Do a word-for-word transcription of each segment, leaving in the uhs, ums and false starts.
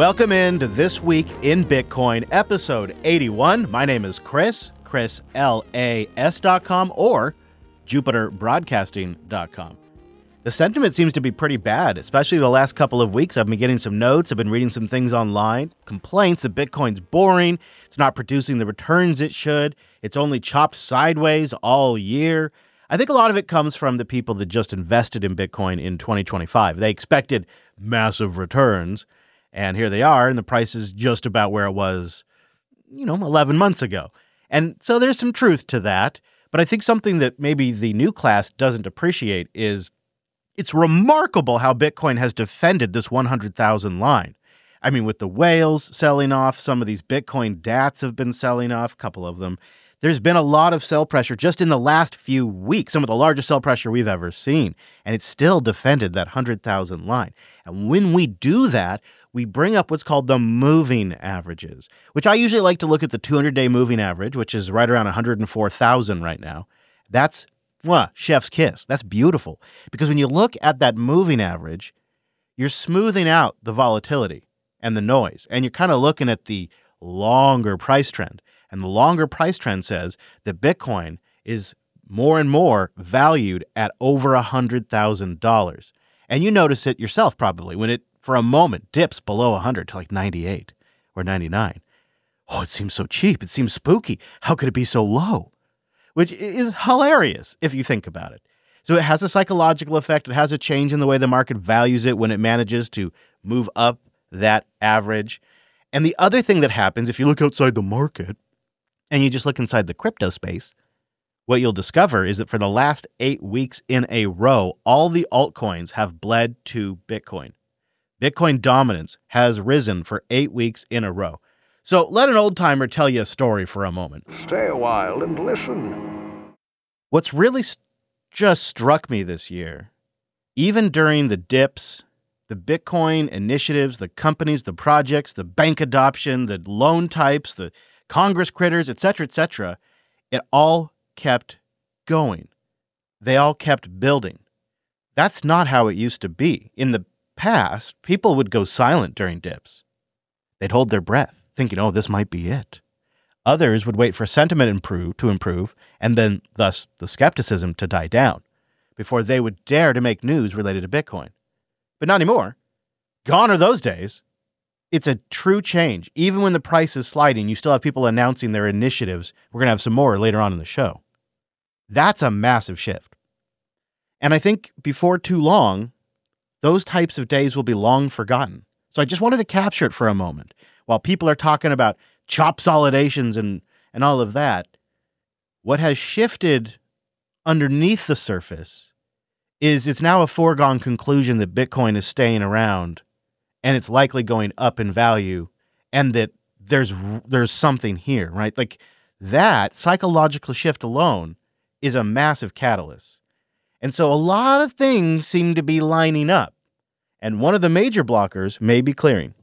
Welcome into This Week in Bitcoin, episode eighty-one. My name is Chris, Chris L A S dot com or Jupiter Broadcasting dot com. The sentiment seems to be pretty bad, especially the last couple of weeks. I've been getting some notes, I've been reading some things online, complaints that Bitcoin's boring, it's not producing the returns it should, it's only chopped sideways all year. I think a lot of it comes from the people that just invested in Bitcoin in twenty twenty-five. They expected massive returns, and here they are, and the price is just about where it was, you know, eleven months ago. And so there's some truth to that, but I think something that maybe the new class doesn't appreciate is it's remarkable how Bitcoin has defended this one hundred thousand line. I mean, with the whales selling off, some of these Bitcoin D A Ts have been selling off, a couple of them. There's been a lot of sell pressure just in the last few weeks, some of the largest sell pressure we've ever seen, and it's still defended that one hundred thousand line. And when we do that, we bring up what's called the moving averages, which I usually like to look at the two hundred day moving average, which is right around one hundred four thousand right now. That's mwah, chef's kiss. That's beautiful, because when you look at that moving average, you're smoothing out the volatility and the noise, and you're kind of looking at the longer price trend. And the longer price trend says that Bitcoin is more and more valued at over one hundred thousand dollars. And you notice it yourself probably when it, for a moment, dips below one hundred to like ninety-eight or ninety-nine. Oh, it seems so cheap. It seems spooky. How could it be so low? Which is hilarious if you think about it. So it has a psychological effect. It has a change in the way the market values it when it manages to move up that average. And the other thing that happens, if you look outside the market, and you just look inside the crypto space, what you'll discover is that for the last eight weeks in a row, all the altcoins have bled to Bitcoin. Bitcoin dominance has risen for eight weeks in a row. So let an old timer tell you a story for a moment. Stay a while and listen. What's really st- just struck me this year, even during the dips, the Bitcoin initiatives, the companies, the projects, the bank adoption, the loan types, the Congress critters, et cetera, et cetera, it all kept going. They all kept building. That's not how it used to be. In the past, people would go silent during dips. They'd hold their breath, thinking, oh, this might be it. Others would wait for sentiment improve, to improve, and then thus the skepticism to die down, before they would dare to make news related to Bitcoin. But not anymore. Gone are those days. It's a true change. Even when the price is sliding, you still have people announcing their initiatives. We're going to have some more later on in the show. That's a massive shift. And I think before too long, those types of days will be long forgotten. So I just wanted to capture it for a moment. While people are talking about chop solidations and, and all of that, what has shifted underneath the surface is it's now a foregone conclusion that Bitcoin is staying around and it's likely going up in value, and that there's there's something here, right? Like that psychological shift alone is a massive catalyst. And so a lot of things seem to be lining up, and one of the major blockers may be clearing.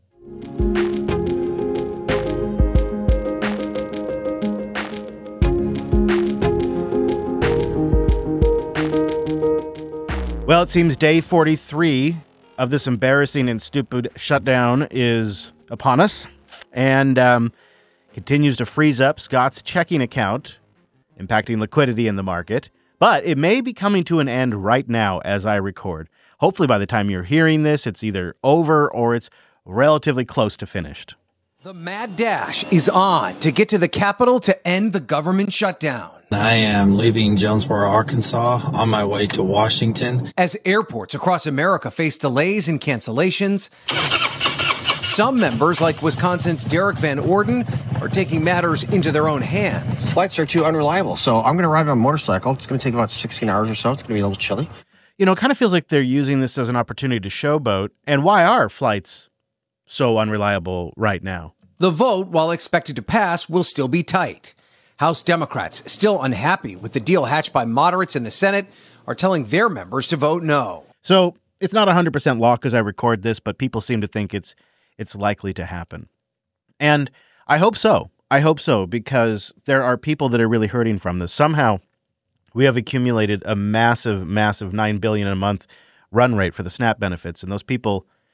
Well, it seems day forty-three of this embarrassing and stupid shutdown is upon us, and um, continues to freeze up Scott's checking account, impacting liquidity in the market. But it may be coming to an end right now as I record. Hopefully by the time you're hearing this, it's either over or it's relatively close to finished. The mad dash is on to get to the Capitol to end the government shutdown. I am leaving Jonesboro, Arkansas, on my way to Washington. As airports across America face delays and cancellations, some members, like Wisconsin's Derek Van Orden, are taking matters into their own hands. Flights are too unreliable, so I'm going to ride on a motorcycle. It's going to take about sixteen hours or so. It's going to be a little chilly. You know, it kind of feels like they're using this as an opportunity to showboat. And why are flights so unreliable right now? The vote, while expected to pass, will still be tight. House Democrats, still unhappy with the deal hatched by moderates in the Senate, are telling their members to vote no. So it's not one hundred percent locked as I record this, but people seem to think it's it's likely to happen. And I hope so. I hope so, because there are people that are really hurting from this. Somehow we have accumulated a massive, massive nine billion dollars a month run rate for the SNAP benefits, and those people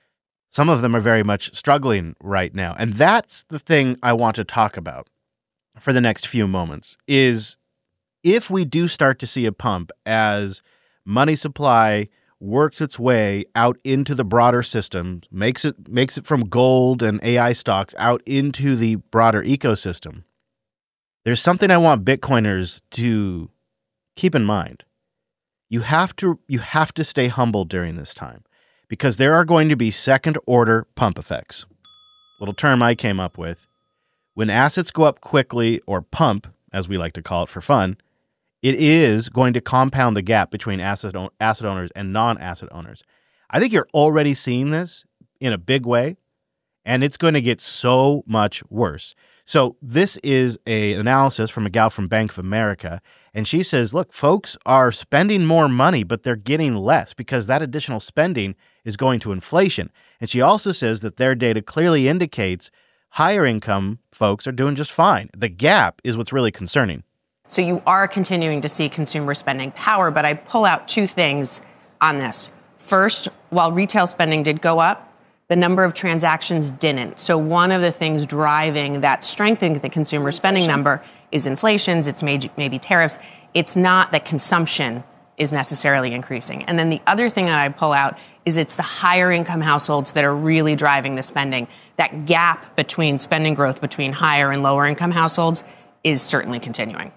Some of them are very much struggling right now. And that's the thing I want to talk about for the next few moments is if we do start to see a pump as money supply works its way out into the broader system, makes it makes it from gold and A I stocks out into the broader ecosystem, there's something I want Bitcoiners to keep in mind. You have to you have to stay humble during this time because there are going to be second-order pump effects. Little term I came up with. When assets go up quickly, or pump, as we like to call it for fun, it is going to compound the gap between asset o- asset owners and non-asset owners. I think you're already seeing this in a big way, and it's going to get so much worse. So this is a analysis from a gal from Bank of America, and she says, look, folks are spending more money, but they're getting less because that additional spending is going to inflation. And she also says that their data clearly indicates higher income folks are doing just fine. The gap is what's really concerning. So you are continuing to see consumer spending power, but I pull out two things on this. First, while retail spending did go up, the number of transactions didn't. So one of the things driving that strength in the consumer spending number is inflations, it's maybe, maybe tariffs. It's not that consumption is necessarily increasing. And then the other thing that I pull out is it's the higher income households that are really driving the spending. That gap between spending growth between higher and lower income households is certainly continuing.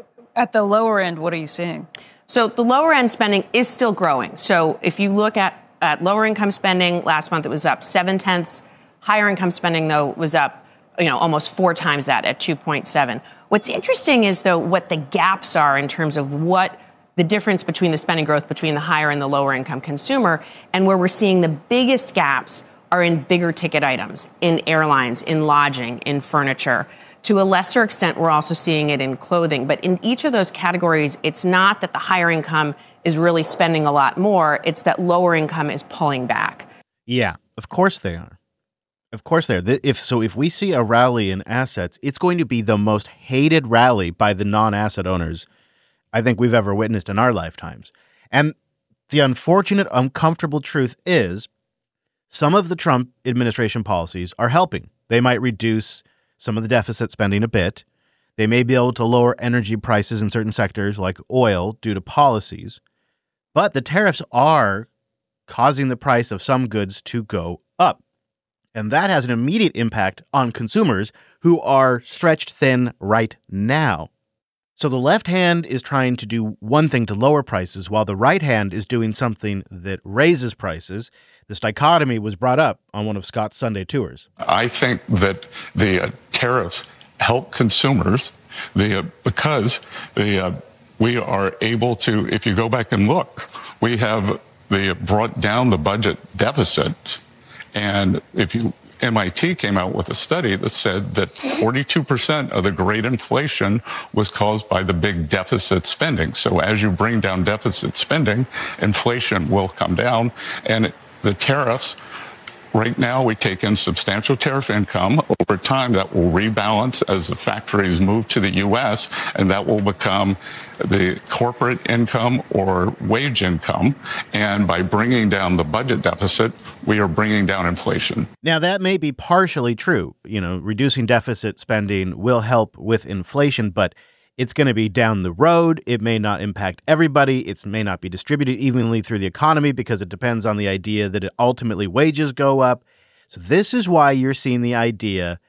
At the lower end, what are you seeing? So the lower end spending is still growing. So if you look at, at lower income spending, last month it was up seven tenths. Higher income spending, though, was up, you know, almost four times that at two point seven. What's interesting is, though, what the gaps are in terms of what the difference between the spending growth between the higher and the lower income consumer, and where we're seeing the biggest gaps are in bigger ticket items, in airlines, in lodging, in furniture. To a lesser extent, we're also seeing it in clothing. But in each of those categories, it's not that the higher income is really spending a lot more. It's that lower income is pulling back. Yeah, of course they are. Of course they are. If, so if we see a rally in assets, it's going to be the most hated rally by the non-asset owners I think we've ever witnessed in our lifetimes. And the unfortunate, uncomfortable truth is some of the Trump administration policies are helping. They might reduce some of the deficit spending a bit. They may be able to lower energy prices in certain sectors like oil due to policies. But the tariffs are causing the price of some goods to go up. And that has an immediate impact on consumers who are stretched thin right now. So the left hand is trying to do one thing to lower prices, while the right hand is doing something that raises prices. This dichotomy was brought up on one of Scott's Sunday tours. I think that the uh, tariffs help consumers the, uh, because the, uh, we are able to, if you go back and look, we have the, brought down the budget deficit. And if you M I T came out with a study that said that forty-two percent of the great inflation was caused by the big deficit spending. So as you bring down deficit spending, inflation will come down. And the tariffs, right now we take in substantial tariff income. Over time, that will rebalance as the factories move to the U S, and that will become the corporate income or wage income. And by bringing down the budget deficit, we are bringing down inflation. Now, that may be partially true. You know, reducing deficit spending will help with inflation, but it's going to be down the road. It may not impact everybody. It may not be distributed evenly through the economy because it depends on the idea that it ultimately wages go up. So this is why you're seeing the idea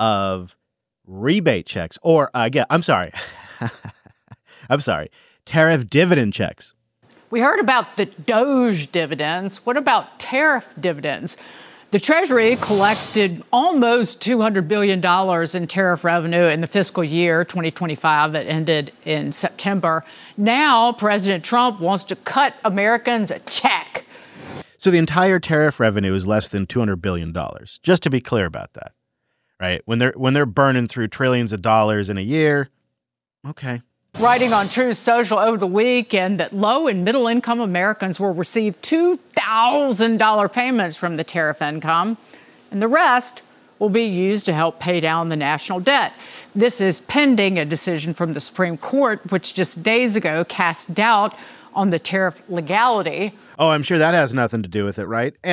of rebate checks or, uh, again, I'm sorry. I'm sorry, tariff dividend checks. We heard about the Doge dividends. What about tariff dividends? The Treasury collected almost two hundred billion dollars in tariff revenue in the fiscal year twenty twenty-five that ended in September. Now, President Trump wants to cut Americans a check. So the entire tariff revenue is less than two hundred billion dollars, just to be clear about that, right? When they're, when they're burning through trillions of dollars in a year, okay. Writing on Truth Social over the weekend that low and middle income Americans will receive two thousand dollars payments from the tariff income, and the rest will be used to help pay down the national debt. This is pending a decision from the Supreme Court, which just days ago cast doubt on the tariff legality. Oh, I'm sure that has nothing to do with it, right? And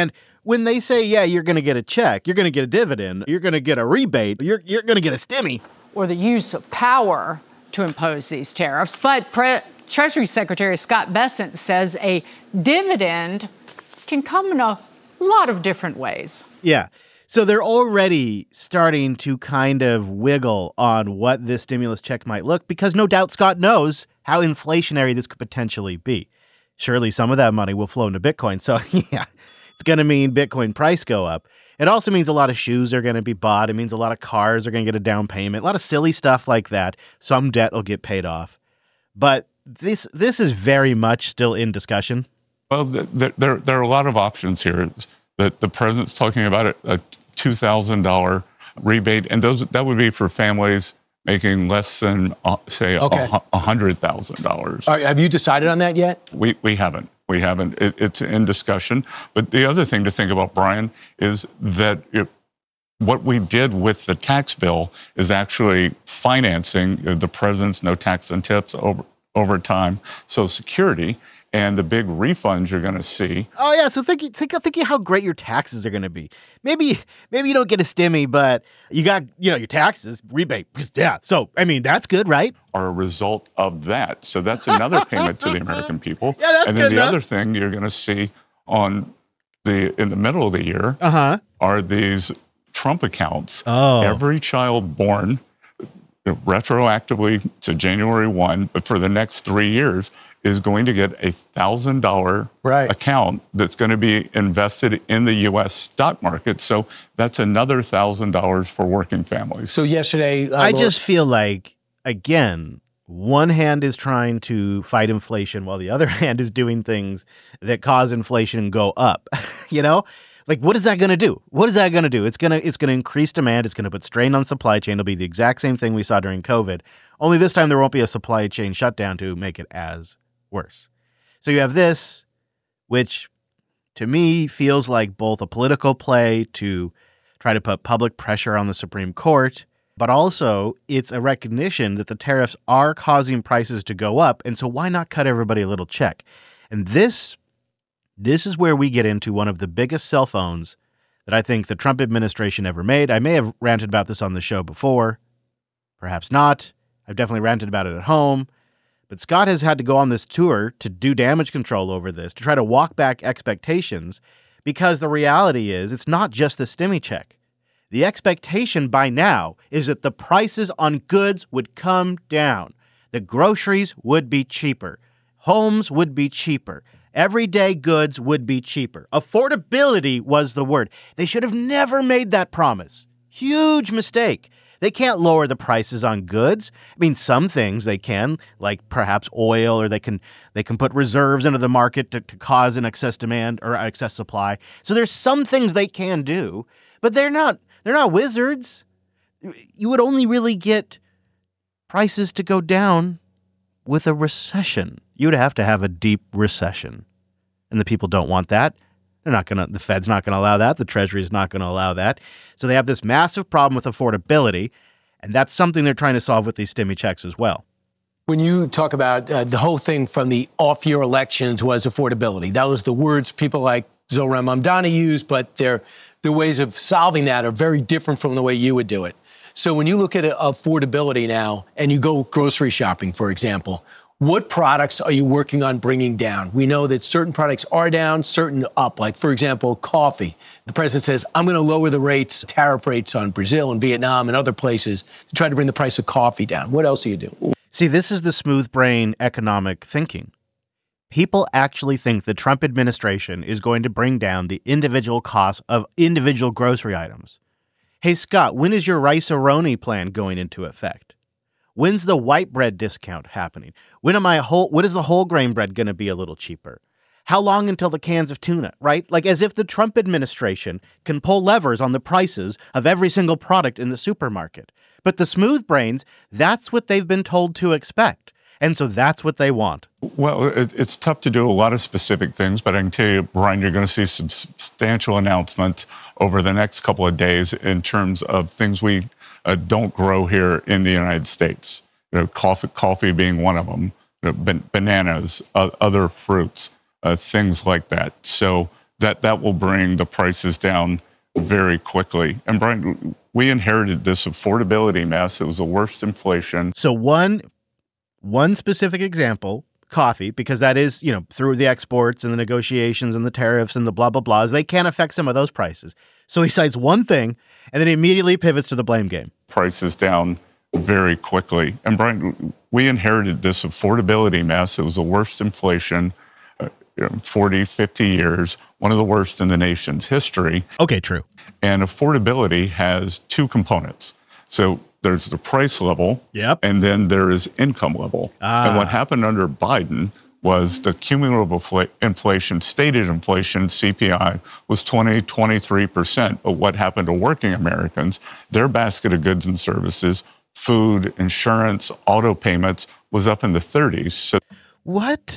when they say, yeah, you're going to get a check, you're going to get a dividend, you're going to get a rebate, you're, you're going to get a stimmy. Or the use of power to impose these tariffs. But Pre- Treasury Secretary Scott Bessent says a dividend can come in a lot of different ways. Yeah. So they're already starting to kind of wiggle on what this stimulus check might look, because no doubt Scott knows how inflationary this could potentially be. Surely some of that money will flow into Bitcoin. So yeah, it's going to mean Bitcoin price go up. It also means a lot of shoes are going to be bought. It means a lot of cars are going to get a down payment, a lot of silly stuff like that. Some debt will get paid off. But this this is very much still in discussion. Well, there, there, there are a lot of options here. The, the president's talking about a, a two thousand dollars rebate, and those that would be for families making less than, uh, say, okay. one hundred thousand dollars. Right, have you decided on that yet? We we haven't. We haven't. It, it's in discussion. But the other thing to think about, Brian, is that it, what we did with the tax bill is actually financing the president's no tax and tips over, over time. So Security and the big refunds you're going to see. Oh yeah, so think think think how great your taxes are going to be. Maybe maybe you don't get a stimmy, but you got, you know, your taxes rebate. Yeah, so I mean that's good, right? Are a result of that. So that's another payment to the American people. Yeah, that's and then good the enough. other thing you're going to see on the in the middle of the year uh-huh. are these Trump accounts. Oh. Every child born retroactively to January first, but for the next three years. Is going to get a one thousand dollars right. account that's going to be invested in the U S stock market. So that's another one thousand dollars for working families. So yesterday... Uh, I Laura- just feel like, again, one hand is trying to fight inflation while the other hand is doing things that cause inflation go up. You know? Like, what is that going to do? What is that going to do? It's going to it's going to increase demand. It's going to put strain on supply chain. It'll be the exact same thing we saw during COVID. Only this time there won't be a supply chain shutdown to make it as worse. So you have this, which to me feels like both a political play to try to put public pressure on the Supreme Court, but also it's a recognition that the tariffs are causing prices to go up. And so why not cut everybody a little check? And this, this is where we get into one of the biggest cell phones that I think the Trump administration ever made. I may have ranted about this on the show before, perhaps not. I've definitely ranted about it at home. But Scott has had to go on this tour to do damage control over this, to try to walk back expectations, because the reality is it's not just the stimmy check. The expectation by now is that the prices on goods would come down. The groceries would be cheaper. Homes would be cheaper. Everyday goods would be cheaper. Affordability was the word. They should have never made that promise. Huge mistake. They can't lower the prices on goods. I mean, some things they can, like perhaps oil, or they can they can put reserves into the market to, to cause an excess demand or excess supply. So there's some things they can do, but they're not they're not wizards. You would only really get prices to go down with a recession. You would have to have a deep recession, and the people don't want that. They're not going to, the Fed's not going to allow that. The Treasury is not going to allow that. So they have this massive problem with affordability, and that's something they're trying to solve with these stimmy checks as well. When you talk about uh, the whole thing from the off-year elections was affordability. That was the words people like Zohran Mamdani used, but their, their ways of solving that are very different from the way you would do it. So when you look at affordability now and you go grocery shopping, for example, what products are you working on bringing down? We know that certain products are down, certain up. Like, for example, coffee. The president says, I'm going to lower the rates, tariff rates on Brazil and Vietnam and other places to try to bring the price of coffee down. What else are you doing? See, this is the smooth brain economic thinking. People actually think the Trump administration is going to bring down the individual costs of individual grocery items. Hey, Scott, when is your rice-a-roni plan going into effect? When's the white bread discount happening? When am I whole? When is the whole grain bread going to be a little cheaper? How long until the cans of tuna, right? Like as if the Trump administration can pull levers on the prices of every single product in the supermarket. But the smooth brains, that's what they've been told to expect. And so that's what they want. Well, it, it's tough to do a lot of specific things, but I can tell you, Brian, you're going to see some substantial announcements over the next couple of days in terms of things we Uh, don't grow here in the United States. You know, coffee, coffee being one of them. You know, ban- bananas, uh, other fruits, uh, things like that. So that that will bring the prices down very quickly. And Brian, we inherited this affordability mess. It was the worst inflation. So one, one specific example, coffee, because that is, you know, through the exports and the negotiations and the tariffs and the blah, blah, blahs, they can affect some of those prices. So he cites one thing and then he immediately pivots to the blame game. Prices down very quickly. And Brian, we inherited this affordability mess. It was the worst inflation, uh, you know, forty, fifty years, one of the worst in the nation's history. Okay, true. And affordability has two components. So there's the price level, yep, and then there is income level. Ah. And what happened under Biden was the cumulative infl- inflation, stated inflation, C P I, was twenty, twenty-three percent. But what happened to working Americans, their basket of goods and services, food, insurance, auto payments, was up in the thirties. So what?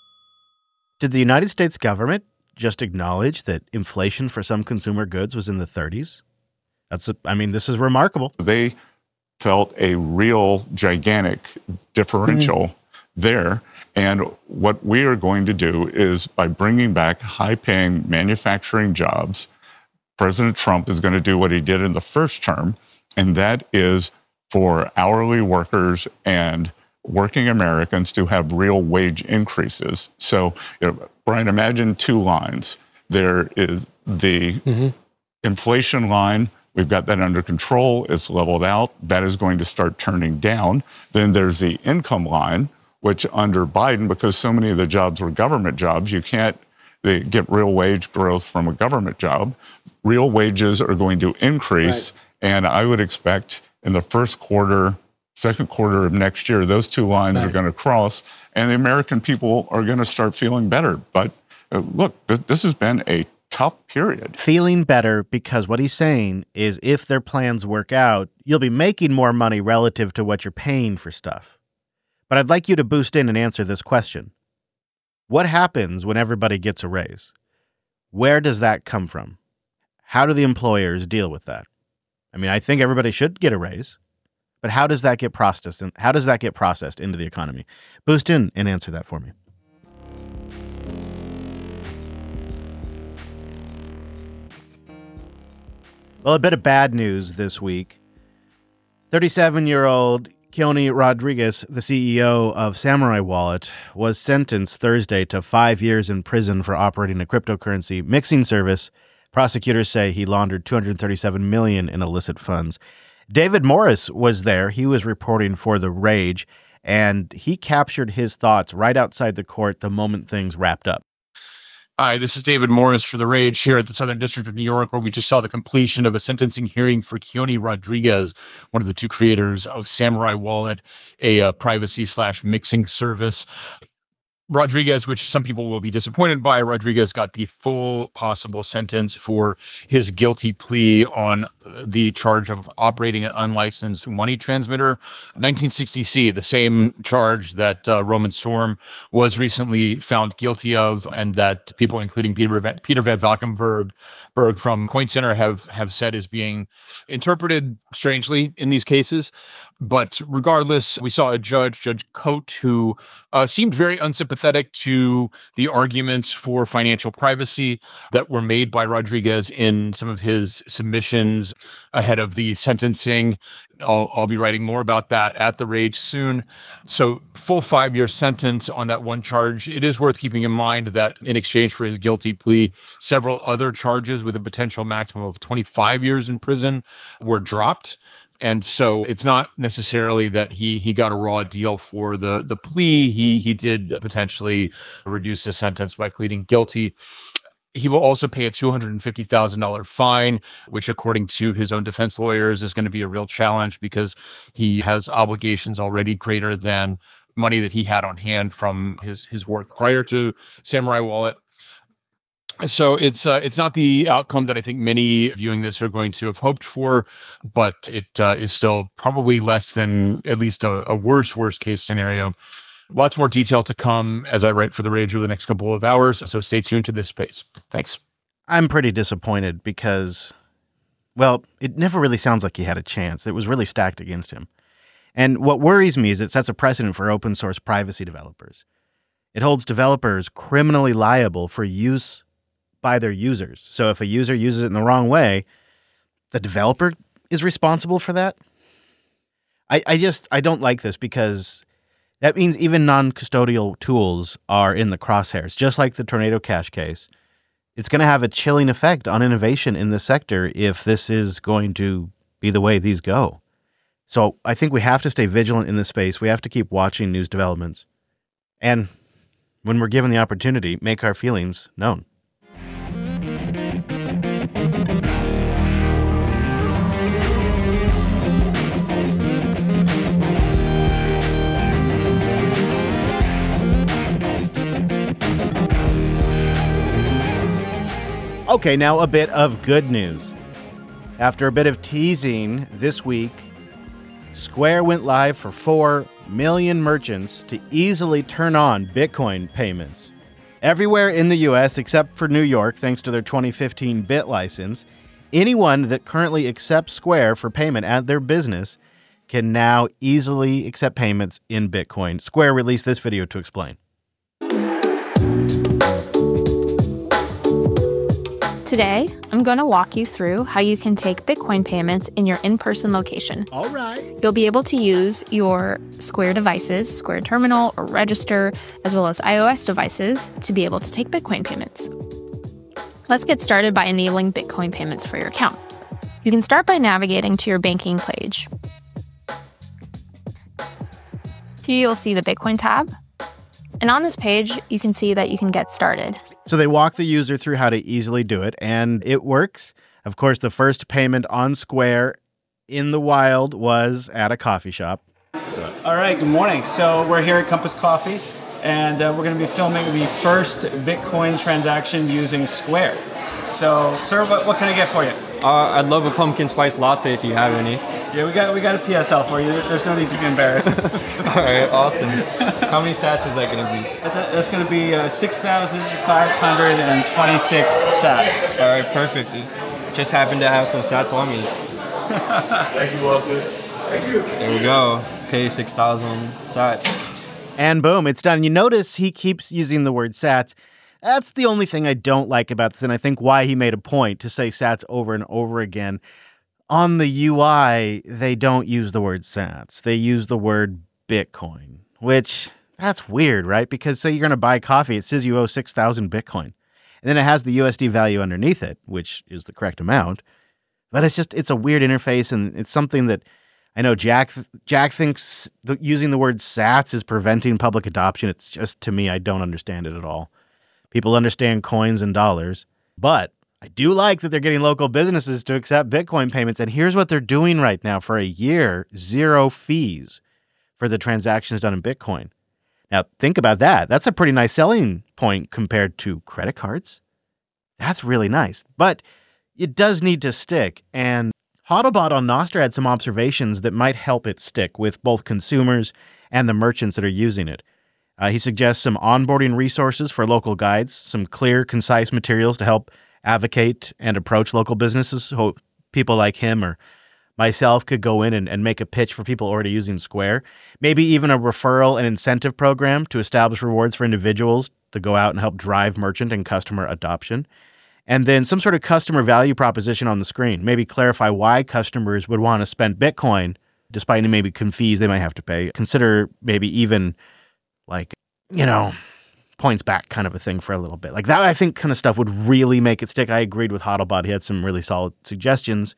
Did the United States government just acknowledge that inflation for some consumer goods was in the thirties? That's, a, I mean, this is remarkable. They felt a real gigantic differential mm-hmm. there. And what we are going to do is, by bringing back high-paying manufacturing jobs, President Trump is going to do what he did in the first term, and that is for hourly workers and working Americans to have real wage increases. So, you know, Brian, imagine two lines. There is the mm-hmm. inflation line. We've got that under control. It's leveled out. That is going to start turning down. Then there's the income line, which under Biden, because so many of the jobs were government jobs, you can't they get real wage growth from a government job. Real wages are going to increase. Right. And I would expect in the first quarter, second quarter of next year, those two lines right. are going to cross, and the American people are going to start feeling better. But uh, look, th- this has been a tough period. Feeling better because what he's saying is if their plans work out, you'll be making more money relative to what you're paying for stuff. But I'd like you to boost in and answer this question. What happens when everybody gets a raise? Where does that come from? How do the employers deal with that? I mean, I think everybody should get a raise, but how does that get processed? And how does that get processed into the economy? Boost in and answer that for me. Well, a bit of bad news this week. thirty-seven-year-old Keone Rodriguez, the C E O of Samurai Wallet, was sentenced Thursday to five years in prison for operating a cryptocurrency mixing service. Prosecutors say he laundered two hundred thirty-seven million dollars in illicit funds. David Morris was there. He was reporting for The Rage, and he captured his thoughts right outside the court the moment things wrapped up. Hi, this is David Morris for The Rage here at the Southern District of New York, where we just saw the completion of a sentencing hearing for Keone Rodriguez, one of the two creators of Samurai Wallet, a uh, privacy slash mixing service. Rodriguez, which some people will be disappointed by, Rodriguez got the full possible sentence for his guilty plea on the charge of operating an unlicensed money transmitter. nineteen sixty C, the same charge that uh, Roman Storm was recently found guilty of, and that people, including Peter, Peter Van Valkenburg from Coin Center, have, have said is being interpreted strangely in these cases. But regardless, we saw a judge, Judge Cote, who uh, seemed very unsympathetic to the arguments for financial privacy that were made by Rodriguez in some of his submissions ahead of the sentencing. I'll, I'll be writing more about that at The Rage soon. So full five-year sentence on that one charge. It is worth keeping in mind that in exchange for his guilty plea, several other charges with a potential maximum of twenty-five years in prison were dropped. And so it's not necessarily that he he got a raw deal for the, the plea. He he did potentially reduce the sentence by pleading guilty. He will also pay a two hundred fifty thousand dollars fine, which, according to his own defense lawyers, is going to be a real challenge because he has obligations already greater than money that he had on hand from his, his work prior to Samurai Wallet. So it's uh, it's not the outcome that I think many viewing this are going to have hoped for, but it uh, is still probably less than at least a, a worse, worst case scenario. Lots more detail to come as I write for The Rage over the next couple of hours, so stay tuned to this space. Thanks. I'm pretty disappointed because, well, it never really sounds like he had a chance. It was really stacked against him. And what worries me is it sets a precedent for open source privacy developers. It holds developers criminally liable for use by their users. So if a user uses it in the wrong way, the developer is responsible for that. I, I just, I don't like this because that means even non-custodial tools are in the crosshairs, just like the Tornado Cash case. It's going to have a chilling effect on innovation in the sector if this is going to be the way these go. So I think we have to stay vigilant in this space. We have to keep watching news developments. And when we're given the opportunity, make our feelings known. Okay, now a bit of good news. After a bit of teasing this week, Square went live for four million merchants to easily turn on Bitcoin payments. Everywhere in the U S except for New York, thanks to their twenty fifteen BitLicense, anyone that currently accepts Square for payment at their business can now easily accept payments in Bitcoin. Square released this video to explain. Today, I'm going to walk you through how you can take Bitcoin payments in your in-person location. All right. You'll be able to use your Square devices, Square Terminal or Register, as well as iOS devices to be able to take Bitcoin payments. Let's get started by enabling Bitcoin payments for your account. You can start by navigating to your banking page. Here you'll see the Bitcoin tab. And on this page, you can see that you can get started. So they walk the user through how to easily do it, and it works. Of course, the first payment on Square in the wild was at a coffee shop. All right, good morning. So we're here at Compass Coffee, and uh, we're going to be filming the first Bitcoin transaction using Square. So, sir, what, what can I get for you? Uh, I'd love a pumpkin spice latte if you have any. Yeah, we got we got a P S L for you. There's no need to be embarrassed. All right, awesome. How many sats is that going to be? That, that's going to be uh, six thousand five hundred twenty-six sats. All right, perfect. Just happened to have some sats on me. Thank you, Walter. Thank you. There we go. Pay six thousand sats. And boom, it's done. You notice he keeps using the word sats. That's the only thing I don't like about this, and I think why he made a point to say sats over and over again. On the U I, they don't use the word sats. They use the word Bitcoin, which that's weird, right? Because say you're going to buy coffee, it says you owe six thousand Bitcoin. And then it has the U S D value underneath it, which is the correct amount. But it's just, it's a weird interface, and it's something that I know Jack Jack thinks the, using the word sats is preventing public adoption. It's just, to me, I don't understand it at all. People understand coins and dollars, but I do like that they're getting local businesses to accept Bitcoin payments. And here's what they're doing right now for a year, zero fees for the transactions done in Bitcoin. Now, think about that. That's a pretty nice selling point compared to credit cards. That's really nice, but it does need to stick. And Hodlbot on Nostr had some observations that might help it stick with both consumers and the merchants that are using it. Uh, he suggests some onboarding resources for local guides, some clear, concise materials to help advocate and approach local businesses so people like him or myself could go in and, and make a pitch for people already using Square. Maybe even a referral and incentive program to establish rewards for individuals to go out and help drive merchant and customer adoption. And then some sort of customer value proposition on the screen. Maybe clarify why customers would want to spend Bitcoin despite any maybe fees they might have to pay. Consider maybe even like, you know, points back kind of a thing for a little bit. Like that, I think, kind of stuff would really make it stick. I agreed with Hodlbot. He had some really solid suggestions.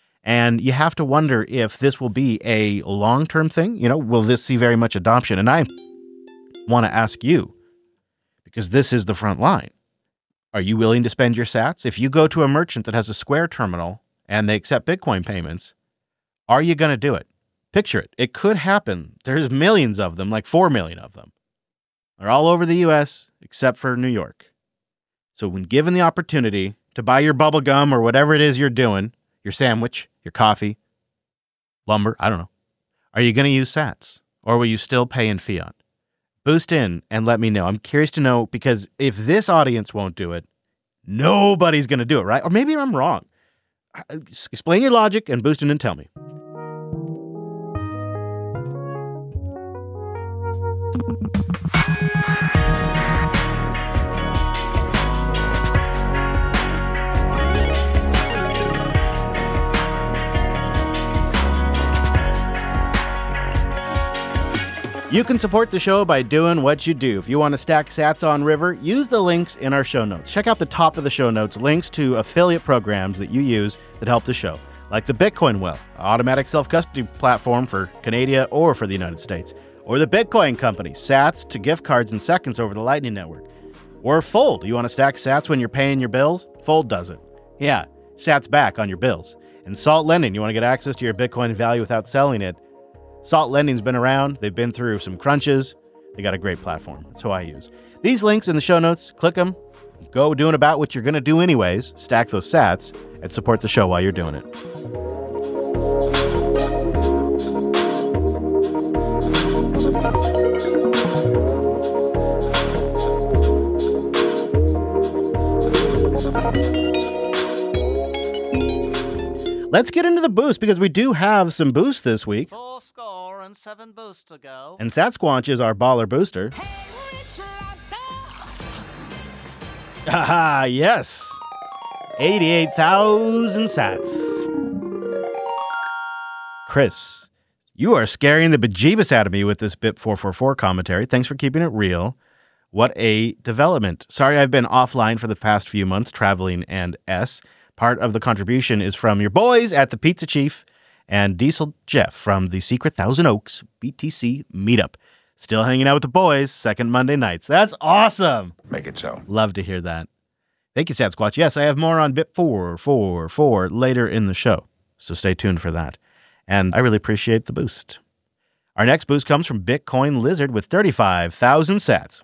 And you have to wonder if this will be a long-term thing. You know, will this see very much adoption? And I want to ask you, because this is the front line. Are you willing to spend your sats? If you go to a merchant that has a Square terminal and they accept Bitcoin payments, are you going to do it? Picture it. It could happen. There's millions of them, like four million of them. They're all over the U S except for New York. So when given the opportunity to buy your bubble gum or whatever it is you're doing, your sandwich, your coffee, lumber, I don't know, are you going to use sats or will you still pay in fiat? Boost in and let me know. I'm curious to know, because if this audience won't do it, nobody's going to do it, right? Or maybe I'm wrong. Explain your logic and boost in and tell me. You can support the show by doing what you do. If you want to stack sats on River, use the links in our show notes. Check out the top of the show notes, links to affiliate programs that you use that help the show, like the Bitcoin Well, automatic self-custody platform for Canada or for the United States, or the Bitcoin Company, sats to gift cards in seconds over the Lightning Network. Or Fold. You want to stack sats when you're paying your bills? Fold does it. Yeah, sats back on your bills. And Salt Lending. You want to get access to your Bitcoin value without selling it? Salt Lending's been around. They've been through some crunches. They got a great platform. That's who I use. These links in the show notes, click them. Go doing about what you're going to do anyways. Stack those sats and support the show while you're doing it. Let's get into the boost because we do have some boosts this week. Four score and seven boosts to go. And Satsquatch is our baller booster. Haha, yes. eighty-eight thousand sats. Chris, you are scaring the bejeebus out of me with this B I P four forty-four commentary. Thanks for keeping it real. What a development. Sorry I've been offline for the past few months, traveling and S. Part of the contribution is from your boys at the Pizza Chief and Diesel Jeff from the Secret Thousand Oaks B T C Meetup. Still hanging out with the boys, second Monday nights. That's awesome. Make it so. Love to hear that. Thank you, Satsquatch. Yes, I have more on B I P four forty-four later in the show, so stay tuned for that. And I really appreciate the boost. Our next boost comes from Bitcoin Lizard with thirty-five thousand sats.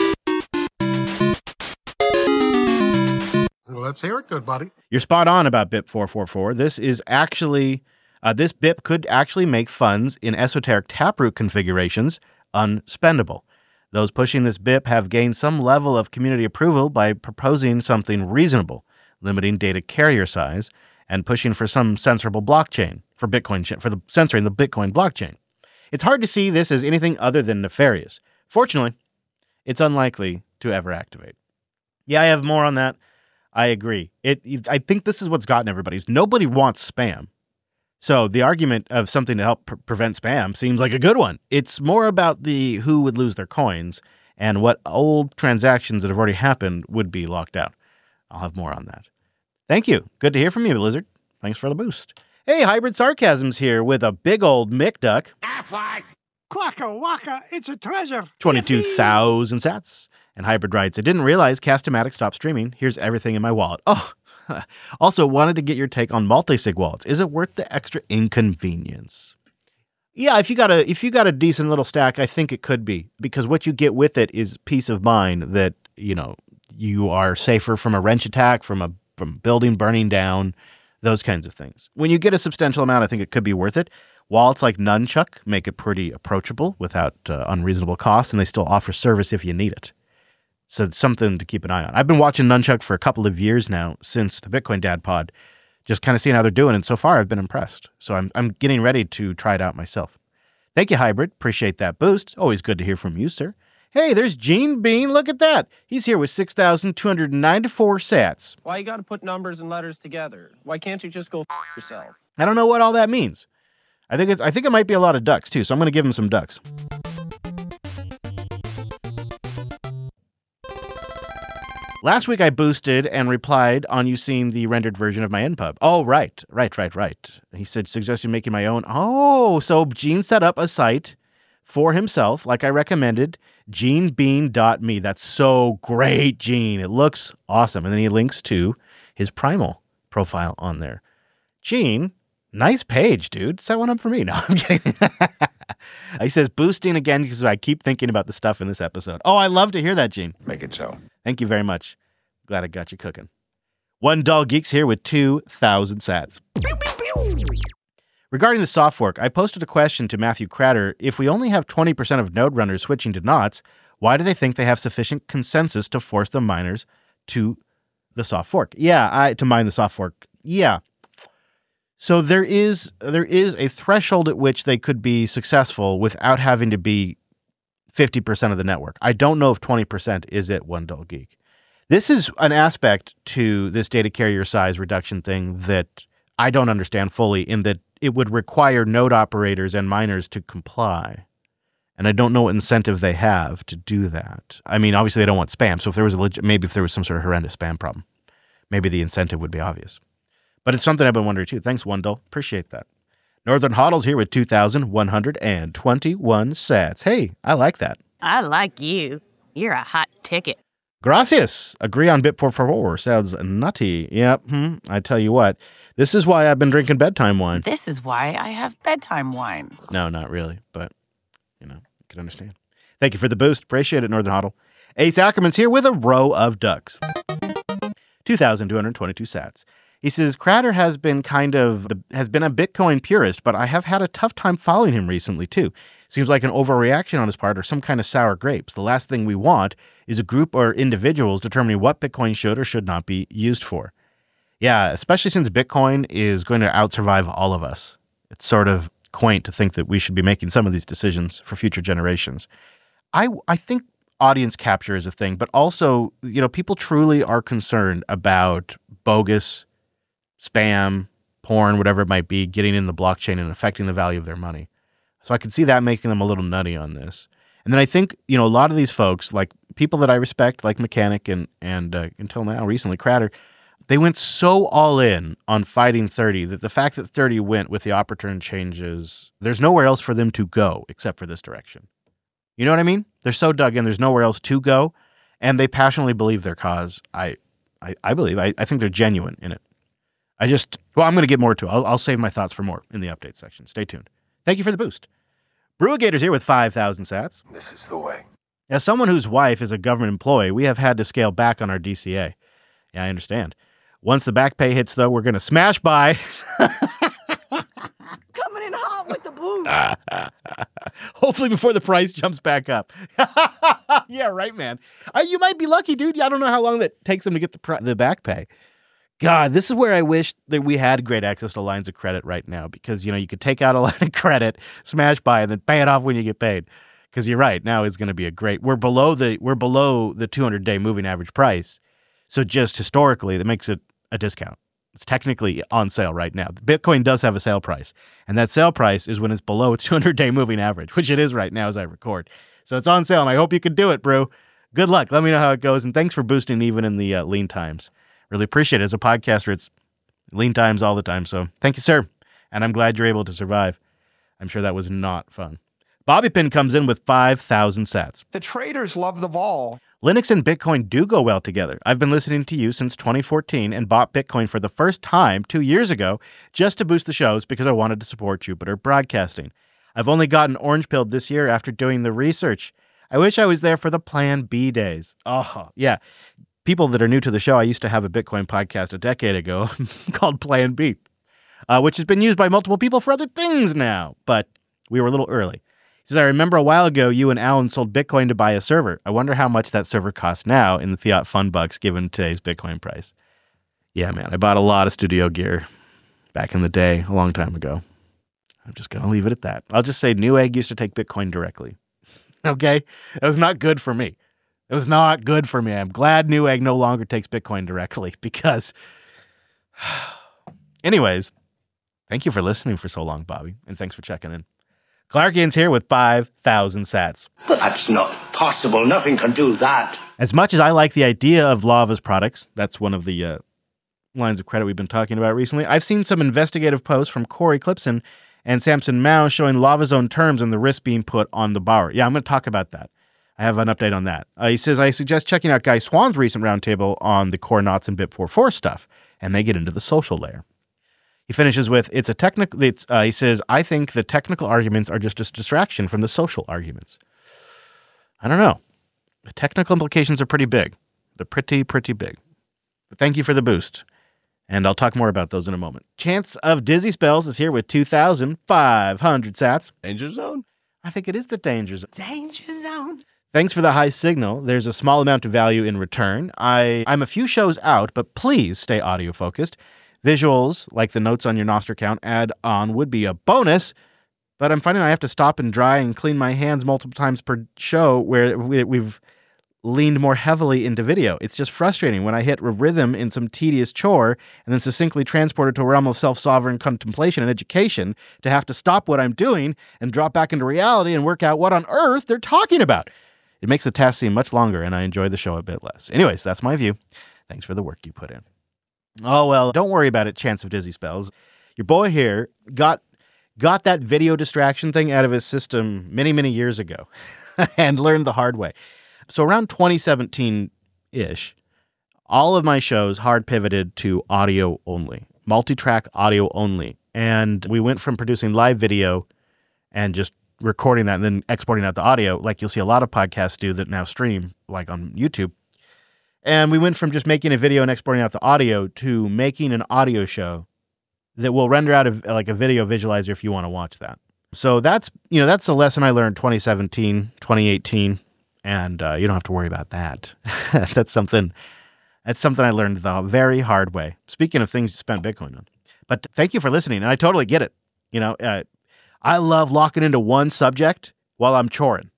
Well, let's hear it, good buddy. You're spot on about B I P four forty-four. This is actually, uh, this B I P could actually make funds in esoteric taproot configurations unspendable. Those pushing this B I P have gained some level of community approval by proposing something reasonable, limiting data carrier size, and pushing for some censorable blockchain for Bitcoin for the censoring the Bitcoin blockchain. It's hard to see this as anything other than nefarious. Fortunately, it's unlikely to ever activate. Yeah, I have more on that. I agree. It. I think this is what's gotten everybody. Nobody wants spam. So the argument of something to help pre- prevent spam seems like a good one. It's more about the who would lose their coins and what old transactions that have already happened would be locked out. I'll have more on that. Thank you. Good to hear from you, Blizzard. Thanks for the boost. Hey, Hybrid Sarcasm's here with a big old McDuck. Affleck. Quacka wacka, it's a treasure. twenty-two thousand sats. And Hybrid writes, I didn't realize Cast-O-Matic stopped streaming. Here's everything in my wallet. Oh, also wanted to get your take on multi-sig wallets. Is it worth the extra inconvenience? Yeah, if you got a if you got a decent little stack, I think it could be, because what you get with it is peace of mind that, you know, you are safer from a wrench attack, from a from building burning down, those kinds of things. When you get a substantial amount, I think it could be worth it. Wallets like Nunchuck make it pretty approachable without uh, unreasonable costs, and they still offer service if you need it. So it's something to keep an eye on. I've been watching Nunchuck for a couple of years now since the Bitcoin Dad Pod, just kind of seeing how they're doing. And so far, I've been impressed. So I'm I'm getting ready to try it out myself. Thank you, Hybrid. Appreciate that boost. Always good to hear from you, sir. Hey, there's Gene Bean. Look at that. He's here with six thousand two hundred ninety-four sats. Why you got to put numbers and letters together? Why can't you just go f- yourself? I don't know what all that means. I think it's I think it might be a lot of ducks, too. So I'm going to give him some ducks. Last week I boosted and replied on you seeing the rendered version of my N P U B. Oh, right, right, right, right. He said, suggested making my own. Oh, so Gene set up a site for himself, like I recommended, gene bean dot me. That's so great, Gene. It looks awesome. And then he links to his Primal profile on there. Gene, nice page, dude. Set one up for me. No, I'm kidding. He says, boosting again because I keep thinking about the stuff in this episode. Oh, I love to hear that, Gene. Make it so. Thank you very much. Glad I got you cooking. One Dull Geeks here with two thousand sats. Regarding the soft fork, I posted a question to Matthew Cratter. If we only have twenty percent of node runners switching to knots, why do they think they have sufficient consensus to force the miners to the soft fork? Yeah, I to mine the soft fork. Yeah. So there is there is a threshold at which they could be successful without having to be fifty percent of the network. I don't know if twenty percent is at One Dull Geek. This is an aspect to this data carrier size reduction thing that I don't understand fully, in that it would require node operators and miners to comply. And I don't know what incentive they have to do that. I mean, obviously they don't want spam. So if there was a legit, maybe if there was some sort of horrendous spam problem, maybe the incentive would be obvious. But it's something I've been wondering too. Thanks, Wendell. Appreciate that. Northern Hodl's here with two thousand one hundred twenty-one sats. Hey, I like that. I like you. You're a hot ticket. Gracias. Agree on bit por favor. Sounds nutty. Yep. Hmm. I tell you what, this is why I've been drinking bedtime wine. This is why I have bedtime wine. No, not really, but, you know, you can understand. Thank you for the boost. Appreciate it, Northern Hodl. Ace Ackerman's here with a row of ducks. two thousand two hundred twenty-two sats. He says, Crater has been kind of, has been a Bitcoin purist, but I have had a tough time following him recently, too. Seems like an overreaction on his part or some kind of sour grapes. The last thing we want is a group or individuals determining what Bitcoin should or should not be used for. Yeah, especially since Bitcoin is going to outsurvive all of us. It's sort of quaint to think that we should be making some of these decisions for future generations. I, I think audience capture is a thing, but also, you know, people truly are concerned about bogus spam, porn, whatever it might be, getting in the blockchain and affecting the value of their money. So I could see that making them a little nutty on this. And then I think, you know, a lot of these folks, like people that I respect, like Mechanic and, and uh, until now, recently, Crater, they went so all in on fighting thirty that the fact that thirty went with the opportune changes, there's nowhere else for them to go except for this direction. You know what I mean? They're so dug in, there's nowhere else to go, and they passionately believe their cause. I I, I believe, I, I think they're genuine in it. I just, well, I'm going to get more to it. I'll, I'll save my thoughts for more in the update section. Stay tuned. Thank you for the boost. Brewigator's here with five thousand sats. This is the way. As someone whose wife is a government employee, we have had to scale back on our D C A. Yeah, I understand. Once the back pay hits, though, we're going to smash by. Coming in hot with the boost. Hopefully before the price jumps back up. Yeah, right, man. Uh, you might be lucky, dude. I don't know how long that takes them to get the pri- the back pay. God, this is where I wish that we had great access to lines of credit right now because, you know, you could take out a line of credit, smash by, and then pay it off when you get paid. Because you're right, now it's going to be a great. We're below the we're below the two hundred day moving average price, so just historically that makes it a discount. It's technically on sale right now. Bitcoin does have a sale price, and that sale price is when it's below its two hundred day moving average, which it is right now as I record. So it's on sale, and I hope you can do it, bro. Good luck. Let me know how it goes, and thanks for boosting even in the uh, lean times. Really appreciate it. As a podcaster, it's lean times all the time. So thank you, sir. And I'm glad you're able to survive. I'm sure that was not fun. Bobby Pin comes in with five thousand sats. The traders love the vol. Linux and Bitcoin do go well together. I've been listening to you since twenty fourteen and bought Bitcoin for the first time two years ago just to boost the shows because I wanted to support Jupiter Broadcasting. I've only gotten orange-pilled this year after doing the research. I wish I was there for the Plan B days. Oh, yeah. People that are new to the show, I used to have a Bitcoin podcast a decade ago called Plan B, uh, which has been used by multiple people for other things now, but we were a little early. He says, I remember a while ago you and Alan sold Bitcoin to buy a server. I wonder how much that server costs now in the fiat fund bucks given today's Bitcoin price. Yeah, man, I bought a lot of studio gear back in the day, a long time ago. I'm just going to leave it at that. I'll just say Newegg used to take Bitcoin directly. Okay? It was not good for me. It was not good for me. I'm glad Newegg no longer takes Bitcoin directly because... Anyways, thank you for listening for so long, Bobby, and thanks for checking in. Clarkian's here with five thousand sats. But that's not possible. Nothing can do that. As much as I like the idea of Lava's products, that's one of the uh, lines of credit we've been talking about recently, I've seen some investigative posts from Corey Clipson and Samson Mao showing Lava's own terms and the risk being put on the borrower. Yeah, I'm going to talk about that. I have an update on that. Uh, he says, I suggest checking out Guy Swan's recent roundtable on the core knots and bit forty-four stuff, and they get into the social layer. He finishes with, it's a technical, it's, uh, he says, I think the technical arguments are just a distraction from the social arguments. I don't know. The technical implications are pretty big. They're pretty, pretty big. But thank you for the boost. And I'll talk more about those in a moment. Chance of Dizzy Spells is here with two thousand five hundred sats. Danger zone? I think it is the danger zone. Danger zone. Thanks for the high signal. There's a small amount of value in return. I, I'm a few shows out, but please stay audio focused. Visuals, like the notes on your Nostr account add on, would be a bonus, but I'm finding I have to stop and dry and clean my hands multiple times per show where we, we've leaned more heavily into video. It's just frustrating when I hit a rhythm in some tedious chore and then succinctly transported to a realm of self-sovereign contemplation and education to have to stop what I'm doing and drop back into reality and work out what on earth they're talking about. It makes the task seem much longer, and I enjoy the show a bit less. Anyways, that's my view. Thanks for the work you put in. Oh, well, don't worry about it, Chance of Dizzy Spells. Your boy here got got that video distraction thing out of his system many, many years ago and learned the hard way. So around twenty seventeen-ish, all of my shows hard pivoted to audio only, multi-track audio only. And we went from producing live video and just recording that and then exporting out the audio, like you'll see a lot of podcasts do that now stream, like on YouTube. And we went from just making a video and exporting out the audio to making an audio show that will render out a, like a video visualizer if you want to watch that. So that's, you know, that's the lesson I learned twenty seventeen, twenty eighteen. And uh, you don't have to worry about that. that's something that's something I learned the very hard way. Speaking of things to spend Bitcoin on. But thank you for listening. And I totally get it. You know, uh, I love locking into one subject while I'm choring.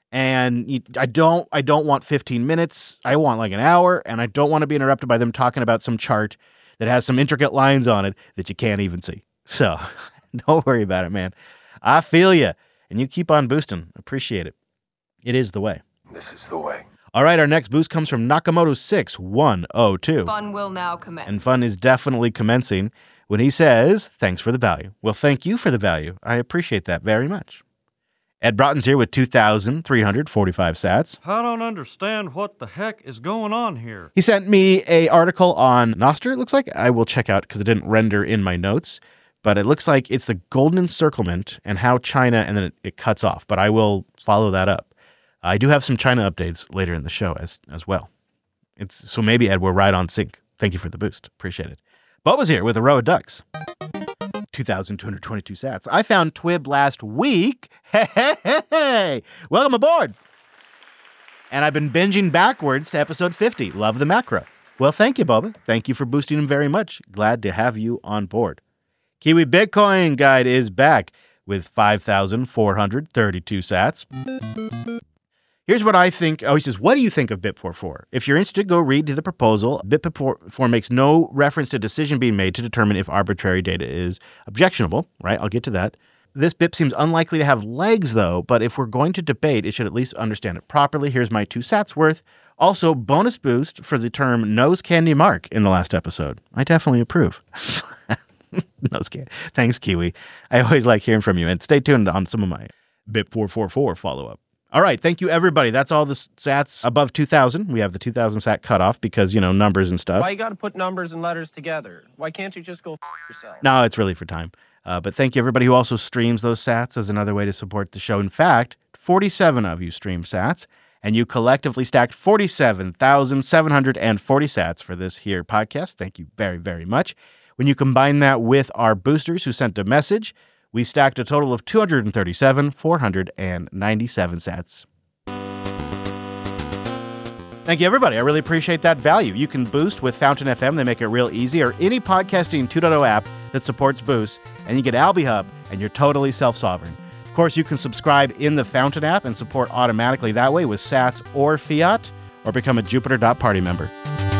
And you, I don't I don't want fifteen minutes. I want like an hour. And I don't want to be interrupted by them talking about some chart that has some intricate lines on it that you can't even see. So don't worry about it, man. I feel you. And you keep on boosting. Appreciate it. It is the way. This is the way. All right, our next boost comes from Nakamoto six one oh two. Fun will now commence. And fun is definitely commencing when he says, thanks for the value. Well, thank you for the value. I appreciate that very much. Ed Broughton's here with two thousand three hundred forty-five sats. I don't understand what the heck is going on here. He sent me a article on Nostr, it looks like. I will check out because it didn't render in my notes. But it looks like it's the golden encirclement and how China, and then it, it cuts off. But I will follow that up. I do have some China updates later in the show as as well. It's so maybe, Ed, we're right on sync. Thank you for the boost. Appreciate it. Bubba's here with a row of ducks. two thousand two hundred twenty-two sats. I found Twib last week. Hey, hey, hey, hey. Welcome aboard. And I've been binging backwards to episode fifty. Love the macro. Well, thank you, Bubba. Thank you for boosting him very much. Glad to have you on board. Kiwi Bitcoin Guide is back with five thousand four hundred thirty-two sats. Here's what I think. Oh, he says, what do you think of B I T forty-four? If you're interested, go read the proposal. B I T forty-four makes no reference to decision being made to determine if arbitrary data is objectionable, right? I'll get to that. This B I P seems unlikely to have legs, though, but if we're going to debate, it should at least understand it properly. Here's my two sats worth. Also, bonus boost for the term nose candy mark in the last episode. I definitely approve. Nose candy. Thanks, Kiwi. I always like hearing from you, and stay tuned on some of my B I T four forty-four follow-up. All right, thank you, everybody. That's all the sats above two thousand. We have the two thousand sat cutoff because, you know, numbers and stuff. Why you got to put numbers and letters together? Why can't you just go f yourself? No, it's really for time. Uh, but thank you, everybody who also streams those sats as another way to support the show. In fact, forty-seven of you stream sats, and you collectively stacked forty-seven thousand seven hundred forty sats for this here podcast. Thank you very, very much. When you combine that with our boosters who sent a message, we stacked a total of two hundred thirty-seven thousand four hundred ninety-seven sats. Thank you, everybody. I really appreciate that value. You can boost with Fountain F M. They make it real easy, or any podcasting two point oh app that supports boost, and you get Alby Hub, and you're totally self-sovereign. Of course, you can subscribe in the Fountain app and support automatically that way with sats or fiat, or become a Jupiter dot party member.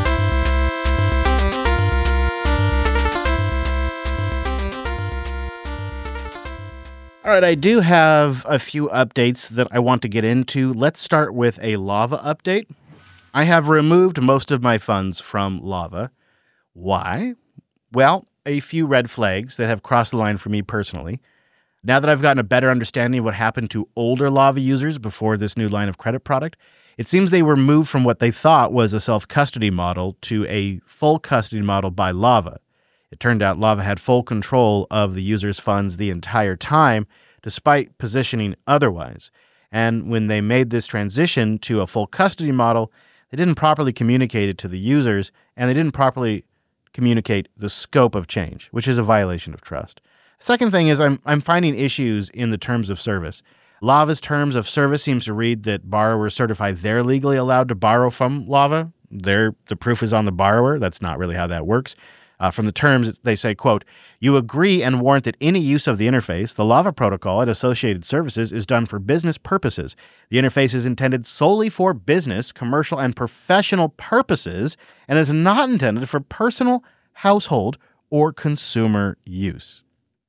All right, I do have a few updates that I want to get into. Let's start with a Lava update. I have removed most of my funds from Lava. Why? Well, a few red flags that have crossed the line for me personally. Now that I've gotten a better understanding of what happened to older Lava users before this new line of credit product, it seems they were moved from what they thought was a self-custody model to a full custody model by Lava. It turned out Lava had full control of the user's funds the entire time, despite positioning otherwise. And when they made this transition to a full custody model, they didn't properly communicate it to the users, and they didn't properly communicate the scope of change, which is a violation of trust. Second thing is I'm I'm finding issues in the terms of service. Lava's terms of service seems to read that borrowers certify they're legally allowed to borrow from Lava. They're, the proof is on the borrower. That's not really how that works. Uh, from the terms, they say, quote, "You agree and warrant that any use of the interface, the Lava protocol, and associated services is done for business purposes. The interface is intended solely for business, commercial, and professional purposes and is not intended for personal, household, or consumer use."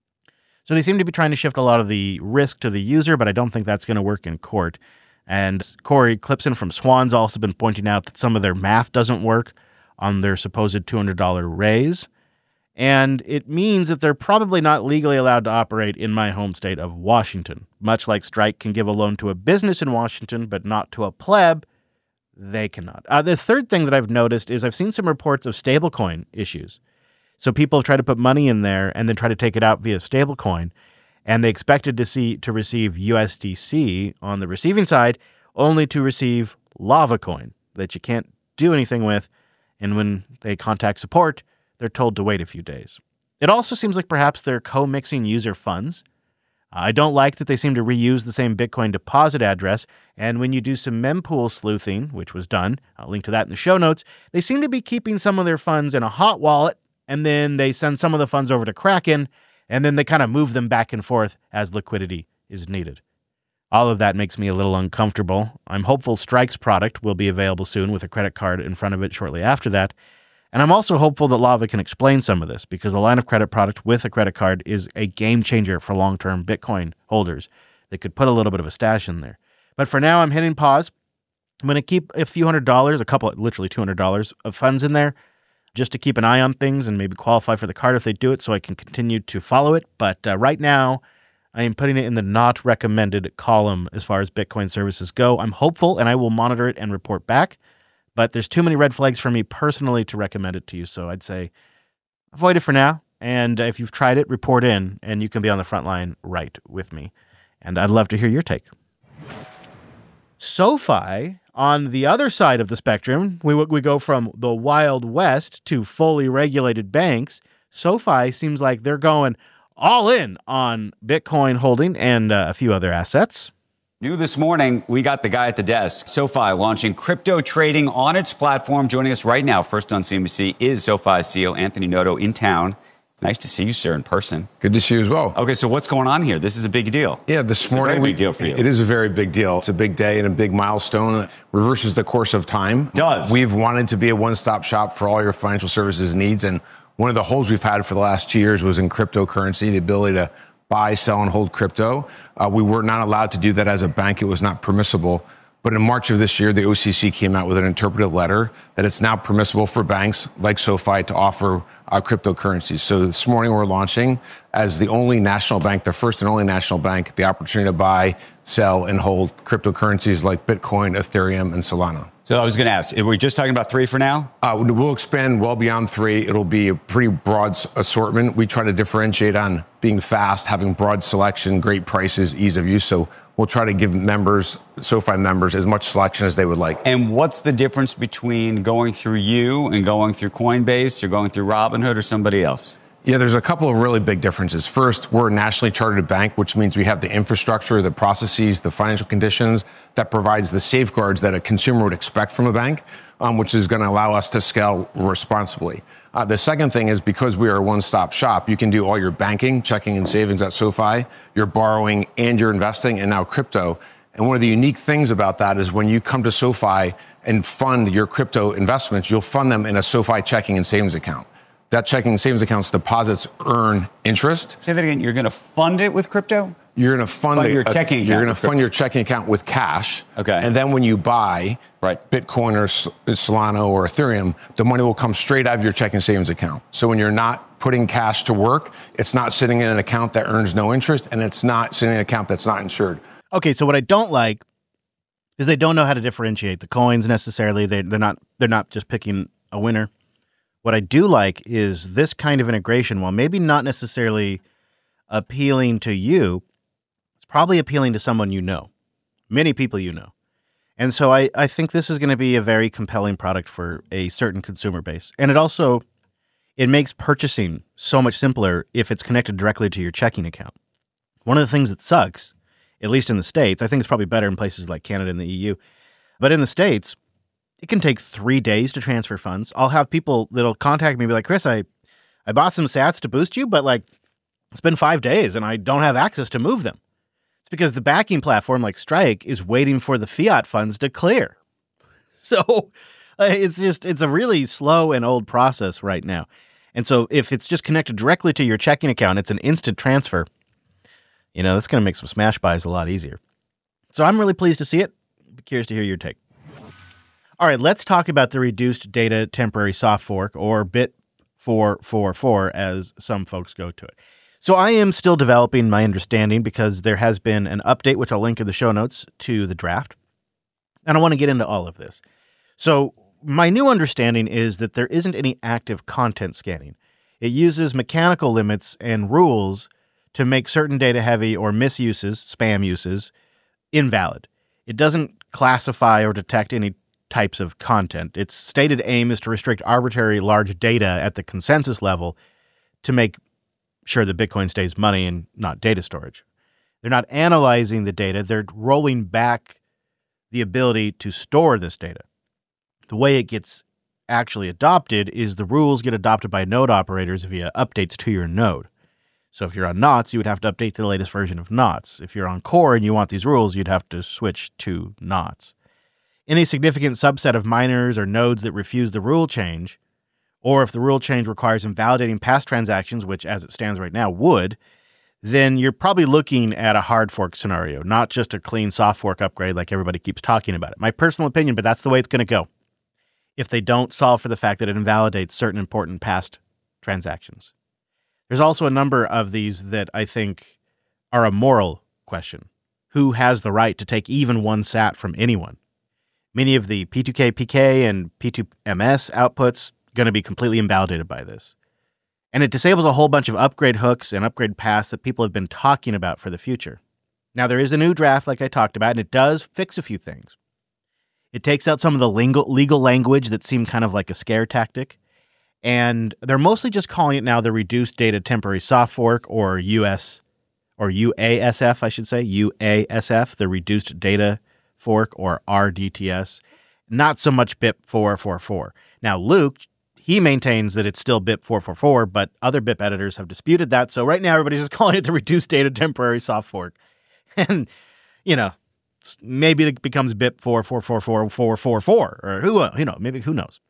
So they seem to be trying to shift a lot of the risk to the user, but I don't think that's going to work in court. And Corey Clipson from Swan's also been pointing out that some of their math doesn't work on their supposed two hundred dollars raise. And it means that they're probably not legally allowed to operate in my home state of Washington. Much like Strike can give a loan to a business in Washington, but not to a pleb, they cannot. Uh, the third thing that I've noticed is I've seen some reports of stablecoin issues. So people try to put money in there and then try to take it out via stablecoin, and they expected to see to receive U S D C on the receiving side, only to receive Lava coin that you can't do anything with. And when they contact support, they're told to wait a few days. It also seems like perhaps they're co-mixing user funds. I don't like that they seem to reuse the same Bitcoin deposit address. And when you do some mempool sleuthing, which was done, I'll link to that in the show notes, they seem to be keeping some of their funds in a hot wallet, and then they send some of the funds over to Kraken, and then they kind of move them back and forth as liquidity is needed. All of that makes me a little uncomfortable. I'm hopeful Strike's product will be available soon with a credit card in front of it shortly after that. And I'm also hopeful that Lava can explain some of this, because a line of credit product with a credit card is a game changer for long-term Bitcoin holders that could put a little bit of a stash in there. But for now, I'm hitting pause. I'm going to keep a few hundred dollars, a couple, literally two hundred dollars of funds in there just to keep an eye on things and maybe qualify for the card if they do it so I can continue to follow it. But uh, right now, I am putting it in the not recommended column as far as Bitcoin services go. I'm hopeful, and I will monitor it and report back, but there's too many red flags for me personally to recommend it to you. So I'd say avoid it for now. And if you've tried it, report in, and you can be on the front line right with me. And I'd love to hear your take. SoFi, on the other side of the spectrum, we, we go from the Wild West to fully regulated banks. SoFi seems like they're going all in on Bitcoin holding and uh, a few other assets. New this morning, we got the guy at the desk. SoFi launching crypto trading on its platform. Joining us right now, first on C N B C, is SoFi C E O Anthony Noto in town. Nice to see you, sir, in person. Good to see you as well. Okay, so what's going on here? This is a big deal. Yeah, this it's morning, a very big deal for you. It is a very big deal. It's a big day and a big milestone. It reverses the course of time. It does. We've wanted to be a one-stop shop for all your financial services needs, and one of the holes we've had for the last two years was in cryptocurrency, the ability to buy, sell, and hold crypto. Uh, we were not allowed to do that as a bank. It was not permissible. But in March of this year, the O C C came out with an interpretive letter that it's now permissible for banks like SoFi to offer uh, cryptocurrencies. So this morning we're launching, as the only national bank, the first and only national bank, the opportunity to buy, sell, and hold cryptocurrencies like Bitcoin, Ethereum, and Solana. So I was going to ask, are we just talking about three for now? Uh, we'll expand well beyond three. It'll be a pretty broad assortment. We try to differentiate on being fast, having broad selection, great prices, ease of use. So we'll try to give members, SoFi members, as much selection as they would like. And what's the difference between going through you and going through Coinbase or going through Robinhood or somebody else? Yeah, there's a couple of really big differences. First, we're a nationally chartered bank, which means we have the infrastructure, the processes, the financial conditions that provides the safeguards that a consumer would expect from a bank, um, which is going to allow us to scale responsibly. Uh, the second thing is, because we are a one-stop shop, you can do all your banking, checking, and savings at SoFi, your borrowing, and your investing, and now crypto. And one of the unique things about that is when you come to SoFi and fund your crypto investments, you'll fund them in a SoFi checking and savings account. That checking and savings account's deposits earn interest. Say that again. You're going to fund it with crypto? You're going to fund, fund a, your checking account. You're going to fund your checking account with cash. Okay. And then when you buy right. Bitcoin or Solana or Ethereum, the money will come straight out of your checking and savings account. So when you're not putting cash to work, it's not sitting in an account that earns no interest, and it's not sitting in an account that's not insured. Okay, so what I don't like is they don't know how to differentiate the coins necessarily. They, they're not they're not just picking a winner. What I do like is this kind of integration, while maybe not necessarily appealing to you, it's probably appealing to someone you know, many people you know. And so I, I think this is going to be a very compelling product for a certain consumer base. And it also, it makes purchasing so much simpler if it's connected directly to your checking account. One of the things that sucks, at least in the States, I think it's probably better in places like Canada and the E U, but in the States, it can take three days to transfer funds. I'll have people that'll contact me and be like, Chris, I, I bought some sats to boost you, but like it's been five days and I don't have access to move them. It's because the backing platform like Strike is waiting for the fiat funds to clear. So uh, it's just, it's a really slow and old process right now. And so if it's just connected directly to your checking account, it's an instant transfer. You know, that's going to make some smash buys a lot easier. So I'm really pleased to see it. Be curious to hear your take. All right, let's talk about the reduced data temporary soft fork, or B I T four forty-four as some folks go to it. So I am still developing my understanding because there has been an update, which I'll link in the show notes, to the draft. And I want to get into all of this. So my new understanding is that there isn't any active content scanning. It uses mechanical limits and rules to make certain data heavy or misuses, spam uses, invalid. It doesn't classify or detect any types of content. Its stated aim is to restrict arbitrary large data at the consensus level to make sure that Bitcoin stays money and not data storage. They're not analyzing the data. They're rolling back the ability to store this data. The way it gets actually adopted is the rules get adopted by node operators via updates to your node. So if you're on N O T S, you would have to update to the latest version of N O T S. If you're on Core and you want these rules, you'd have to switch to N O T S. Any significant subset of miners or nodes that refuse the rule change, or if the rule change requires invalidating past transactions, which as it stands right now would, then you're probably looking at a hard fork scenario, not just a clean soft fork upgrade like everybody keeps talking about it. My personal opinion, but that's the way it's going to go if they don't solve for the fact that it invalidates certain important past transactions. There's also a number of these that I think are a moral question. Who has the right to take even one sat from anyone? Many of the P two K P K and P two M S outputs going to be completely invalidated by this. And it disables a whole bunch of upgrade hooks and upgrade paths that people have been talking about for the future. Now, there is a new draft, like I talked about, and it does fix a few things. It takes out some of the legal, legal language that seemed kind of like a scare tactic. And they're mostly just calling it now the Reduced Data Temporary Soft Fork, or U S, or U A S F, I should say, U A S F, the Reduced Data Fork, or R D T S. Not so much B I T four forty-four. Now, Luke, he maintains that it's still B I T four forty-four, but other B I P editors have disputed that. So right now, everybody's just calling it the Reduced Data Temporary Soft Fork. And, you know, maybe it becomes B I T four forty-four four forty-four, or who, you know, maybe who knows.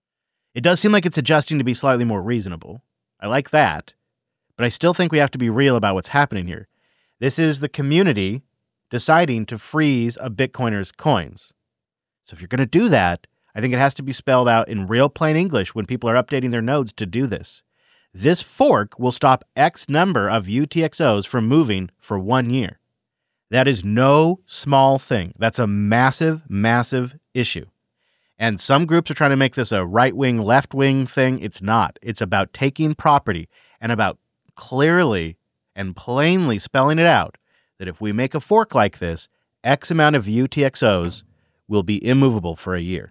It does seem like it's adjusting to be slightly more reasonable. I like that, but I still think we have to be real about what's happening here. This is the community deciding to freeze a Bitcoiner's coins. So if you're going to do that, I think it has to be spelled out in real plain English when people are updating their nodes to do this. This fork will stop X number of U T X Os from moving for one year. That is no small thing. That's a massive, massive issue. And some groups are trying to make this a right-wing, left-wing thing. It's not. It's about taking property and about clearly and plainly spelling it out that if we make a fork like this, X amount of U T X Os will be immovable for a year.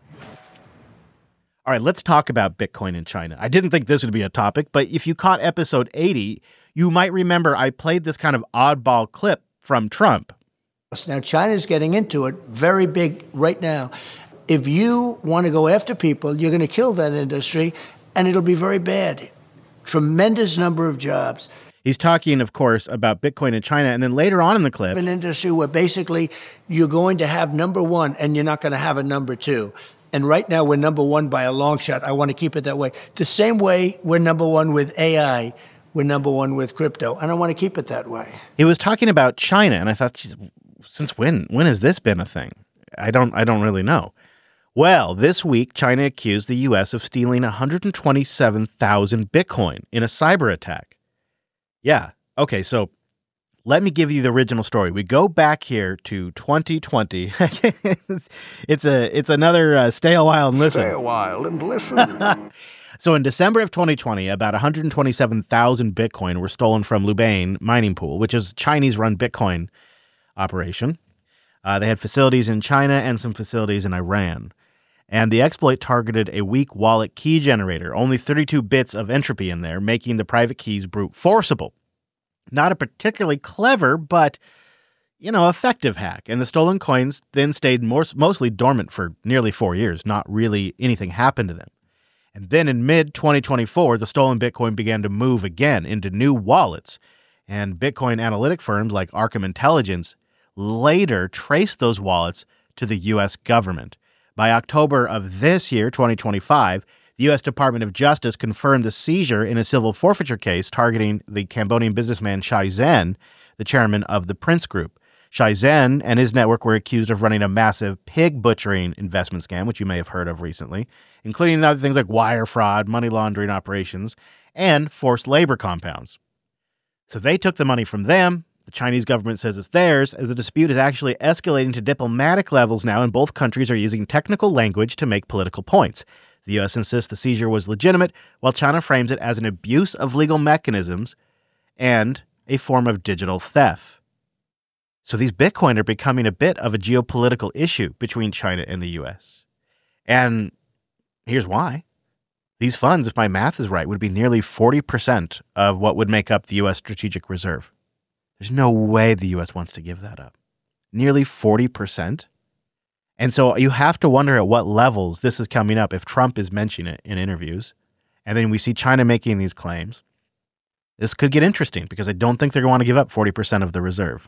All right, let's talk about Bitcoin in China. I didn't think this would be a topic, but if you caught episode eighty, you might remember I played this kind of oddball clip from Trump. Now, China's getting into it very big right now. If you want to go after people, you're going to kill that industry, and it'll be very bad. Tremendous number of jobs. He's talking, of course, about Bitcoin in China, and then later on in the clip, an industry where basically you're going to have number one, and you're not going to have a number two. And right now, we're number one by a long shot. I want to keep it that way. The same way we're number one with A I, we're number one with crypto, and I want to keep it that way. He was talking about China, and I thought, geez, since when? When has this been a thing? I don't. I don't really know. Well, this week, China accused the U S of stealing one hundred twenty-seven thousand Bitcoin in a cyber attack. Yeah. Okay, so let me give you the original story. We go back here to twenty twenty. it's a it's another uh, stay a while and listen. Stay a while and listen. So in December of twenty twenty, about one hundred twenty-seven thousand Bitcoin were stolen from Lubane mining pool, which is Chinese-run Bitcoin operation. Uh, they had facilities in China and some facilities in Iran. And the exploit targeted a weak wallet key generator, only thirty-two bits of entropy in there, making the private keys brute forceable. Not a particularly clever, but, you know, effective hack. And the stolen coins then stayed more, mostly dormant for nearly four years. Not really anything happened to them. And then in mid twenty twenty-four, the stolen Bitcoin began to move again into new wallets. And Bitcoin analytic firms like Arkham Intelligence later traced those wallets to the U S government. By October of this year, twenty twenty-five, the U S Department of Justice confirmed the seizure in a civil forfeiture case targeting the Cambodian businessman Shai Zhen, the chairman of the Prince Group. Shai Zhen and his network were accused of running a massive pig butchering investment scam, which you may have heard of recently, including other things like wire fraud, money laundering operations, and forced labor compounds. So they took the money from them. The Chinese government says it's theirs, as the dispute is actually escalating to diplomatic levels now, and both countries are using technical language to make political points. The U S insists the seizure was legitimate, while China frames it as an abuse of legal mechanisms and a form of digital theft. So these Bitcoin are becoming a bit of a geopolitical issue between China and the U S. And here's why. These funds, if my math is right, would be nearly forty percent of what would make up the U S strategic reserve. There's no way the U S wants to give that up. Nearly forty percent? And so you have to wonder at what levels this is coming up if Trump is mentioning it in interviews. And then we see China making these claims. This could get interesting because I don't think they're going to want to give up forty percent of the reserve.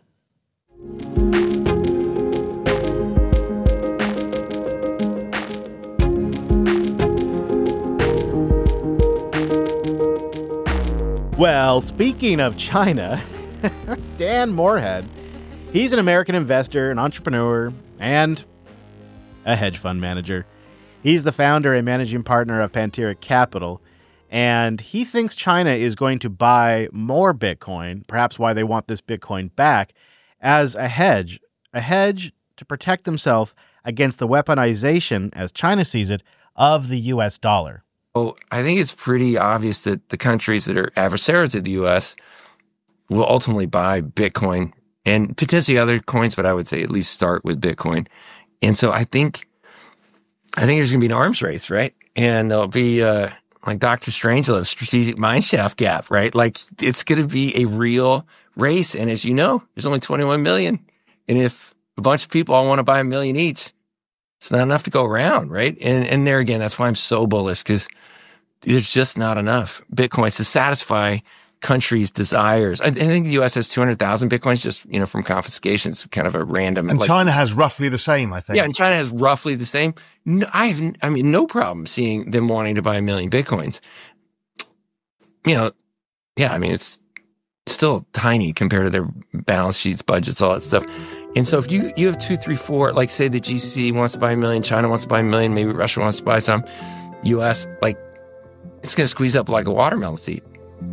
Well, speaking of China, Dan Morehead, he's an American investor, an entrepreneur, and a hedge fund manager. He's the founder and managing partner of Pantera Capital, and he thinks China is going to buy more Bitcoin, perhaps why they want this Bitcoin back, as a hedge, a hedge to protect themselves against the weaponization, as China sees it, of the U S dollar. Well, I think it's pretty obvious that the countries that are adversarial to the U S will ultimately buy Bitcoin and potentially other coins, but I would say at least start with Bitcoin. And so I think, I think there's going to be an arms race, right? And there'll be, uh, like Doctor Strangelove, strategic mineshaft gap, right? Like it's going to be a real race. And as you know, there's only twenty-one million. And if a bunch of people all want to buy a million each, it's not enough to go around, right? And and there again, that's why I'm so bullish, because there's just not enough Bitcoins to satisfy countries' desires. I, I think the U S has two hundred thousand Bitcoins just, you know, from confiscations, kind of a random. And like, China has roughly the same, I think. Yeah, and China has roughly the same. No, I have, I mean, no problem seeing them wanting to buy a million Bitcoins. You know, yeah, I mean, it's still tiny compared to their balance sheets, budgets, all that stuff. And so if you, you have two, three, four, like say the G C C wants to buy a million, China wants to buy a million, maybe Russia wants to buy some, U S, like, it's going to squeeze up like a watermelon seed.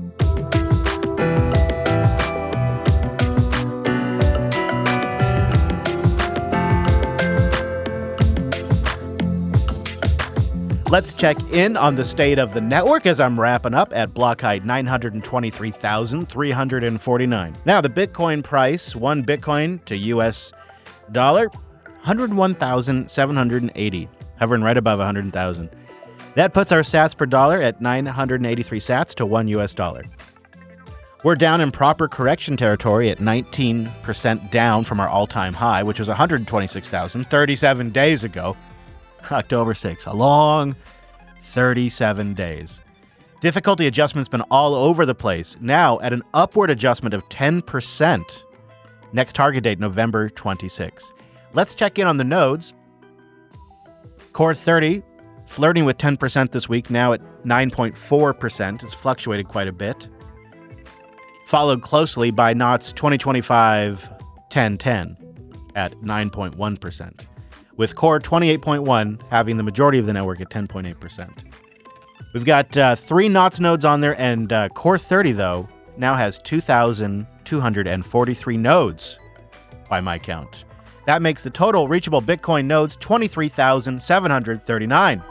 Let's check in on the state of the network as I'm wrapping up at block height nine hundred twenty-three thousand three hundred forty-nine. Now, the Bitcoin price, one Bitcoin to U S dollar, one hundred one thousand seven hundred eighty, hovering right above one hundred thousand. That puts our sats per dollar at nine hundred eighty-three sats to one U S dollar. We're down in proper correction territory at nineteen percent down from our all-time high, which was one hundred twenty-six thousand thirty-seven days ago. October sixth, a long thirty-seven days. Difficulty adjustment's been all over the place, now at an upward adjustment of ten percent. Next target date, November twenty-sixth. Let's check in on the nodes. Core thirty, flirting with ten percent this week, now at nine point four percent. It's fluctuated quite a bit. Followed closely by N O T's twenty twenty-five ten ten at nine point one percent. With Core twenty-eight point one having the majority of the network at ten point eight percent. We've got uh, three N O T nodes on there, and uh, Core thirty, though, now has two thousand two hundred forty-three nodes by my count. That makes the total reachable Bitcoin nodes twenty-three thousand seven hundred thirty-nine.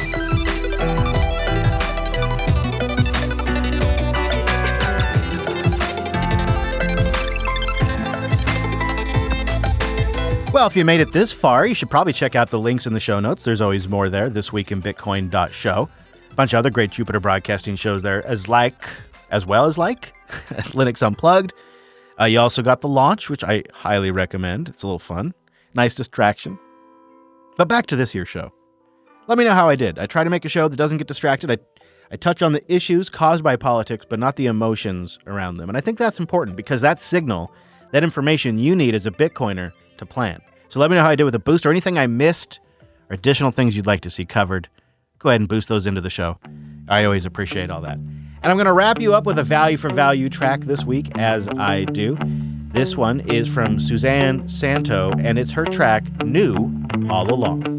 Well, if you made it this far, you should probably check out the links in the show notes. There's always more there, this week in bitcoin dot show. A bunch of other great Jupiter Broadcasting shows there, as like, as well as like, Linux Unplugged. Uh, you also got The Launch, which I highly recommend. It's a little fun. Nice distraction. But back to this here show. Let me know how I did. I try to make a show that doesn't get distracted. I, I touch on the issues caused by politics, but not the emotions around them. And I think that's important because that signal, that information you need as a Bitcoiner to plan. So let me know how I did with a boost or anything I missed or additional things you'd like to see covered. Go ahead and boost those into the show. I always appreciate all that. And I'm going to wrap you up with a value for value track this week, as I do. This one is from Suzanne Santo, and it's her track, New All Along.